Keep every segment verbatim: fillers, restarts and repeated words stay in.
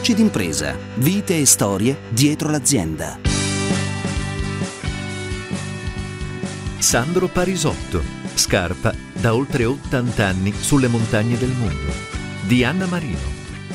Voci d'impresa, vite e storie dietro l'azienda. Sandro Parisotto, Scarpa da oltre ottanta anni sulle montagne del mondo, di Anna Marino.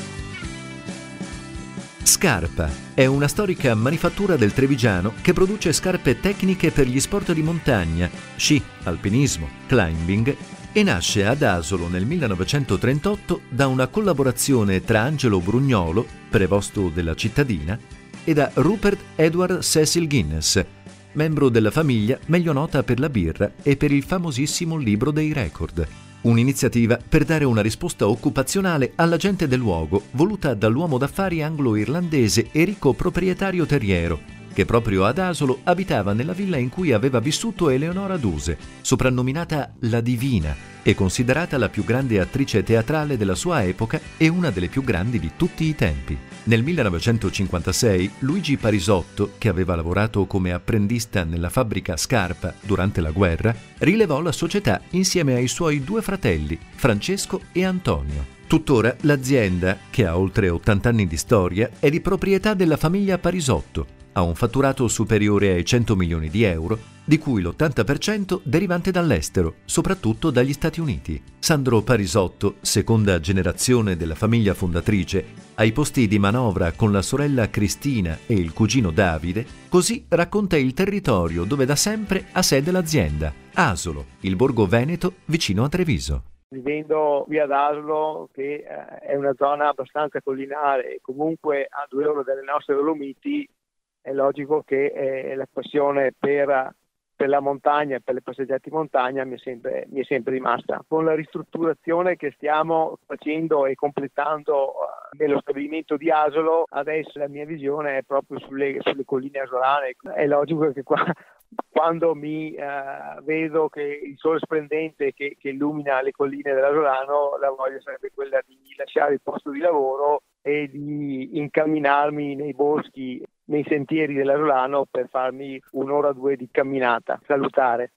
Scarpa è una storica manifattura del Trevigiano che produce scarpe tecniche per gli sport di montagna, sci, alpinismo, climbing, e nasce ad Asolo nel millenovecentotrentotto da una collaborazione tra Angelo Brugnolo, prevosto della cittadina, e da Rupert Edward Cecil Guinness, membro della famiglia meglio nota per la birra e per il famosissimo libro dei record. Un'iniziativa per dare una risposta occupazionale alla gente del luogo, voluta dall'uomo d'affari anglo-irlandese e ricco proprietario terriero, che proprio ad Asolo abitava nella villa in cui aveva vissuto Eleonora Duse, soprannominata la Divina e considerata la più grande attrice teatrale della sua epoca e una delle più grandi di tutti i tempi. Nel millenovecentocinquantasei Luigi Parisotto, che aveva lavorato come apprendista nella fabbrica Scarpa durante la guerra, rilevò la società insieme ai suoi due fratelli, Francesco e Antonio. Tuttora l'azienda, che ha oltre ottanta anni di storia, è di proprietà della famiglia Parisotto. Ha un fatturato superiore ai cento milioni di euro, di cui l'ottanta per cento derivante dall'estero, soprattutto dagli Stati Uniti. Sandro Parisotto, seconda generazione della famiglia fondatrice, ai posti di manovra con la sorella Cristina e il cugino Davide, così racconta il territorio dove da sempre ha sede l'azienda, Asolo, il borgo veneto vicino a Treviso. Vivendo via d'Asolo, che eh, è una zona abbastanza collinare e comunque a due ore dalle nostre Dolomiti, è logico che eh, la passione per, per la montagna e per le passeggiate in montagna mi è, sempre, mi è sempre rimasta. Con la ristrutturazione che stiamo facendo e completando uh, nello stabilimento di Asolo, adesso la mia visione è proprio sulle, sulle colline asolane. È logico che qua, quando mi uh, vedo che il sole splendente che, che illumina le colline dell'Asolano, la voglia sarebbe quella di lasciare il posto di lavoro e di incamminarmi nei boschi, nei sentieri dell'Asolano per farmi un'ora o due di camminata, salutare.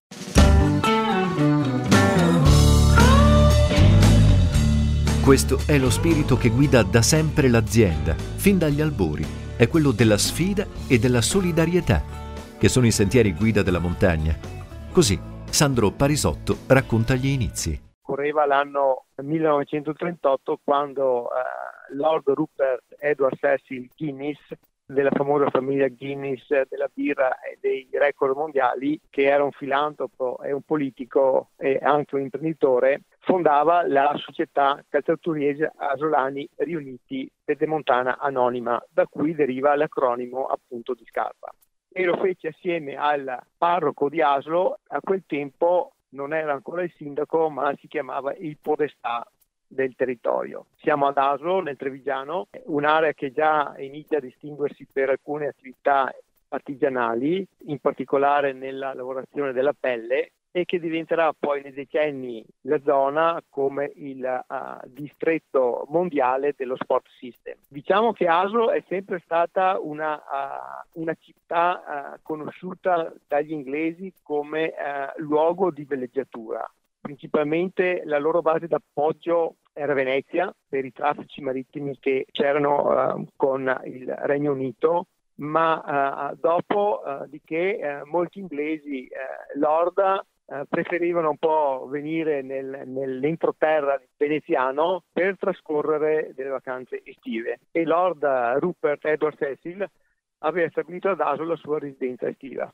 Questo è lo spirito che guida da sempre l'azienda, fin dagli albori. È quello della sfida e della solidarietà, che sono i sentieri guida della montagna. Così Sandro Parisotto racconta gli inizi. Correva l'anno millenovecentotrentotto quando uh, Lord Rupert Edward Cecil Guinness, della famosa famiglia Guinness della birra e dei record mondiali, che era un filantropo e un politico e anche un imprenditore, fondava la società calzaturiese Asolani Riuniti Pedemontana Anonima, da cui deriva l'acronimo appunto di Scarpa. E lo fece assieme al parroco di Asolo. A quel tempo non era ancora il sindaco, ma si chiamava il podestà del territorio. Siamo ad Asolo, nel Trevigiano, un'area che già inizia a distinguersi per alcune attività artigianali, in particolare nella lavorazione della pelle, e che diventerà poi nei decenni la zona come il uh, distretto mondiale dello sport system. Diciamo che Asolo è sempre stata una, uh, una città uh, conosciuta dagli inglesi come uh, luogo di villeggiatura. Principalmente la loro base d'appoggio era Venezia, per i traffici marittimi che c'erano uh, con il Regno Unito, ma uh, dopo uh, di che uh, molti inglesi, uh, lord, uh, preferivano un po' venire nel, nell'entroterra veneziano per trascorrere delle vacanze estive. E Lord Rupert Edward Cecil aveva stabilito ad Asolo la sua residenza estiva.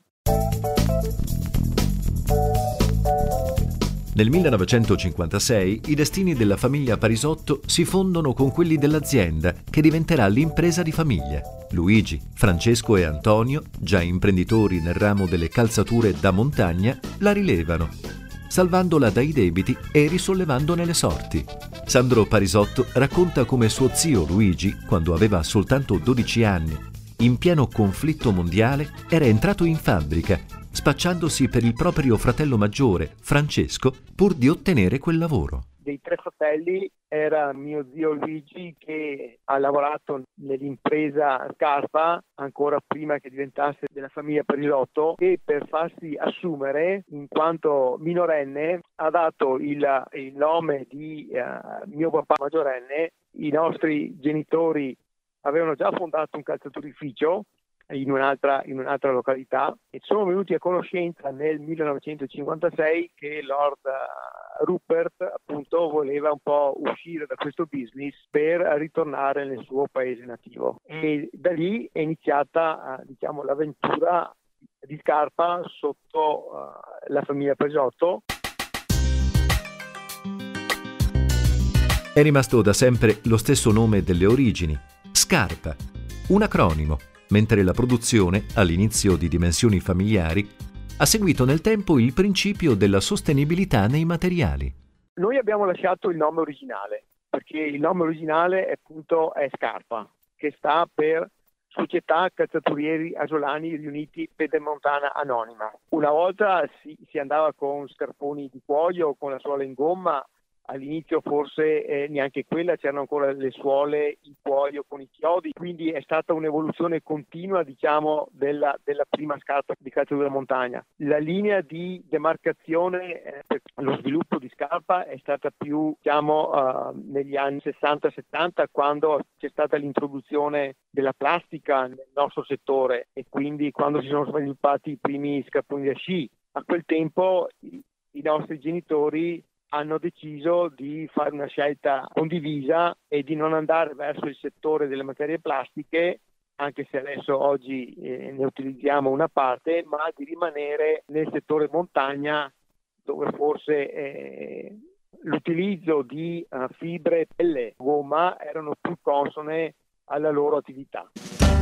Nel millenovecentocinquantasei i destini della famiglia Parisotto si fondono con quelli dell'azienda, che diventerà l'impresa di famiglia. Luigi, Francesco e Antonio, già imprenditori nel ramo delle calzature da montagna, la rilevano, salvandola dai debiti e risollevandone le sorti. Sandro Parisotto racconta come suo zio Luigi, quando aveva soltanto dodici anni, in pieno conflitto mondiale, era entrato in fabbrica, spacciandosi per il proprio fratello maggiore, Francesco, pur di ottenere quel lavoro. Dei tre fratelli era mio zio Luigi, che ha lavorato nell'impresa Scarpa ancora prima che diventasse della famiglia Parisotto, e per farsi assumere in quanto minorenne ha dato il, il nome di uh, mio papà maggiorenne. I nostri genitori avevano già fondato un calzaturificio in un'altra, in un'altra località e sono venuti a conoscenza nel millenovecentocinquantasei che Lord Rupert appunto voleva un po' uscire da questo business per ritornare nel suo paese nativo, e da lì è iniziata diciamo l'avventura di Scarpa sotto uh, la famiglia Pesotto. È rimasto da sempre lo stesso nome delle origini, Scarpa, un acronimo, mentre la produzione, all'inizio di dimensioni familiari, ha seguito nel tempo il principio della sostenibilità nei materiali. Noi abbiamo lasciato il nome originale, perché il nome originale è, appunto, è Scarpa, che sta per Società Calzaturieri Asolani Riuniti Pedemontana Anonima. Una volta si, si andava con scarponi di cuoio, con la suola in gomma. All'inizio forse eh, neanche quella, c'erano ancora le suole in cuoio con i chiodi, quindi è stata un'evoluzione continua, diciamo, della, della prima scarpa di calzatura montagna. La linea di demarcazione eh, per lo sviluppo di Scarpa è stata più, diciamo, uh, negli anni sessanta settanta, quando c'è stata l'introduzione della plastica nel nostro settore e quindi quando si sono sviluppati i primi scarponi da sci. A quel tempo i, i nostri genitori hanno deciso di fare una scelta condivisa e di non andare verso il settore delle materie plastiche, anche se adesso oggi eh, ne utilizziamo una parte, ma di rimanere nel settore montagna, dove forse eh, l'utilizzo di uh, fibre, pelle, gomma erano più consone alla loro attività.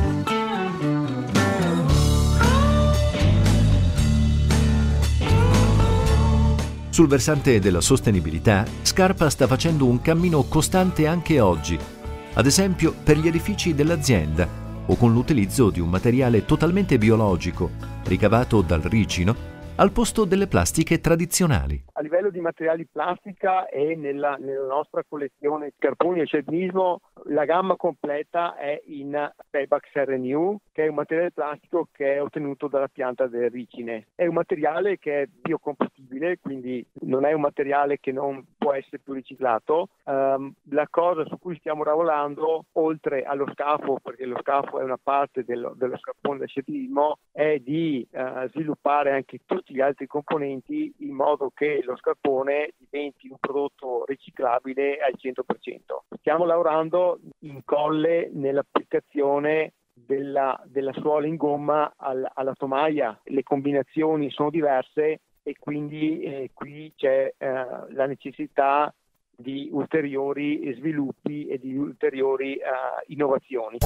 Sul versante della sostenibilità, Scarpa sta facendo un cammino costante anche oggi, ad esempio per gli edifici dell'azienda o con l'utilizzo di un materiale totalmente biologico, ricavato dal ricino, al posto delle plastiche tradizionali. A livello di materiali plastica e nella, nella nostra collezione scarponi e sceltinismo, la gamma completa è in Pebax R N U, che è un materiale plastico che è ottenuto dalla pianta del ricine. È un materiale che è biocompatibile, quindi non è un materiale che non può essere più riciclato. Um, la cosa su cui stiamo lavorando, oltre allo scafo, perché lo scafo è una parte dello, dello scarpone da sceltinismo, è di uh, sviluppare anche tutti gli altri componenti in modo che lo scarpone diventi un prodotto riciclabile al cento per cento. Stiamo lavorando in colle nell'applicazione della, della suola in gomma al, alla tomaia. Le combinazioni sono diverse e quindi eh, qui c'è eh, la necessità di ulteriori sviluppi e di ulteriori eh, innovazioni.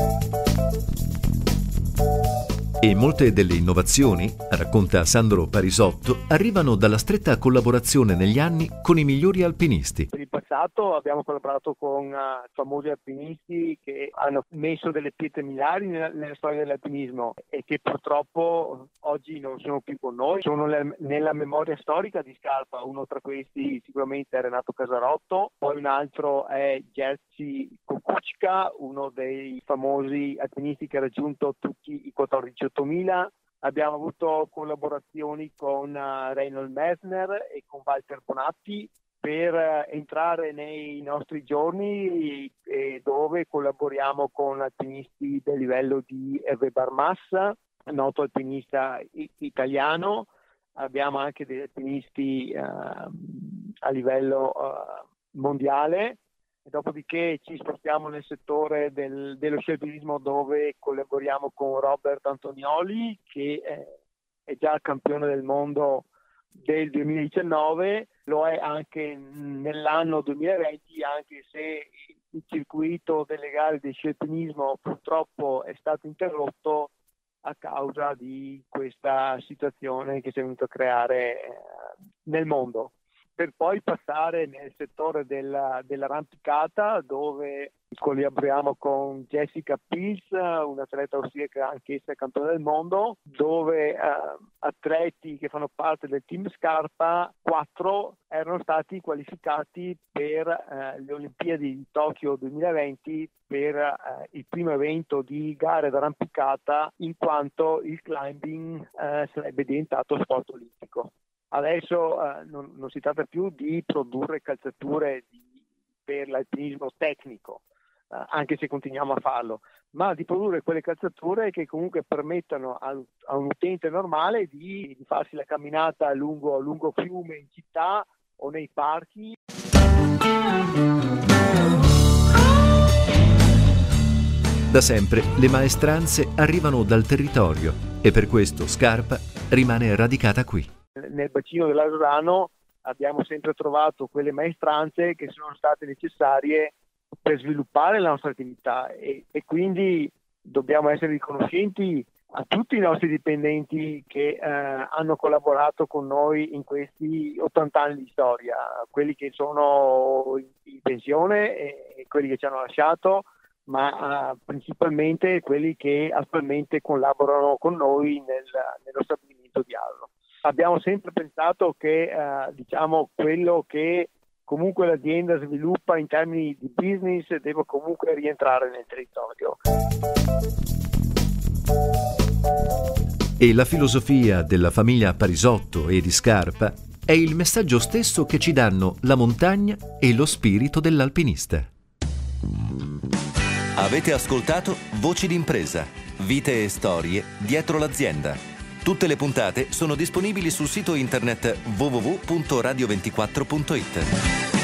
E molte delle innovazioni, racconta Sandro Parisotto, arrivano dalla stretta collaborazione negli anni con i migliori alpinisti. Per il passato abbiamo collaborato con uh, famosi alpinisti che hanno messo delle pietre miliari nella, nella storia dell'alpinismo e che purtroppo oggi non sono più con noi, sono le, nella memoria storica di Scarpa. Uno tra questi sicuramente è Renato Casarotto, poi un altro è Jerzy Kukuczka, uno dei famosi alpinisti che ha raggiunto tutti i quattordici ottomila. Abbiamo avuto collaborazioni con uh, Reinhold Messner e con Walter Bonatti per uh, entrare nei nostri giorni, e dove collaboriamo con alpinisti del livello di Hervé Barmas, noto alpinista i- italiano. Abbiamo anche degli alpinisti uh, a livello uh, mondiale. E dopodiché ci spostiamo nel settore del, dello sceltinismo, dove collaboriamo con Robert Antonioli, che è, è già campione del mondo del duemiladiciannove, lo è anche nell'anno duemilaventi, anche se il circuito delle gare di sceltinismo purtroppo è stato interrotto a causa di questa situazione che si è venuta a creare eh, nel mondo. Per poi passare nel settore della, dell'arrampicata, dove collaboriamo con Jessica Pils, un'atleta austriaca anch'essa campione del mondo, dove eh, atleti che fanno parte del team Scarpa, quattro erano stati qualificati per eh, le Olimpiadi di Tokyo duemilaventi per eh, il primo evento di gare d'arrampicata, in quanto il climbing eh, sarebbe diventato sport olimpico. Adesso eh, non, non si tratta più di produrre calzature di, per l'alpinismo tecnico, anche se continuiamo a farlo, ma di produrre quelle calzature che comunque permettano a, a un utente normale di, di farsi la camminata lungo, lungo fiume in città o nei parchi. Da sempre le maestranze arrivano dal territorio e per questo Scarpa rimane radicata qui. Nel bacino dell'Adrano abbiamo sempre trovato quelle maestranze che sono state necessarie per sviluppare la nostra attività e, e quindi dobbiamo essere riconoscenti a tutti i nostri dipendenti che eh, hanno collaborato con noi in questi ottanta anni di storia, quelli che sono in pensione e quelli che ci hanno lasciato, ma uh, principalmente quelli che attualmente collaborano con noi nel, nello stabilimento di Asolo. Abbiamo sempre pensato che uh, diciamo quello che comunque l'azienda sviluppa in termini di business deve comunque rientrare nel territorio. E la filosofia della famiglia Parisotto e di Scarpa è il messaggio stesso che ci danno la montagna e lo spirito dell'alpinista. Avete ascoltato Voci d'impresa, vite e storie dietro l'azienda. Tutte le puntate sono disponibili sul sito internet w w w punto radio ventiquattro punto it.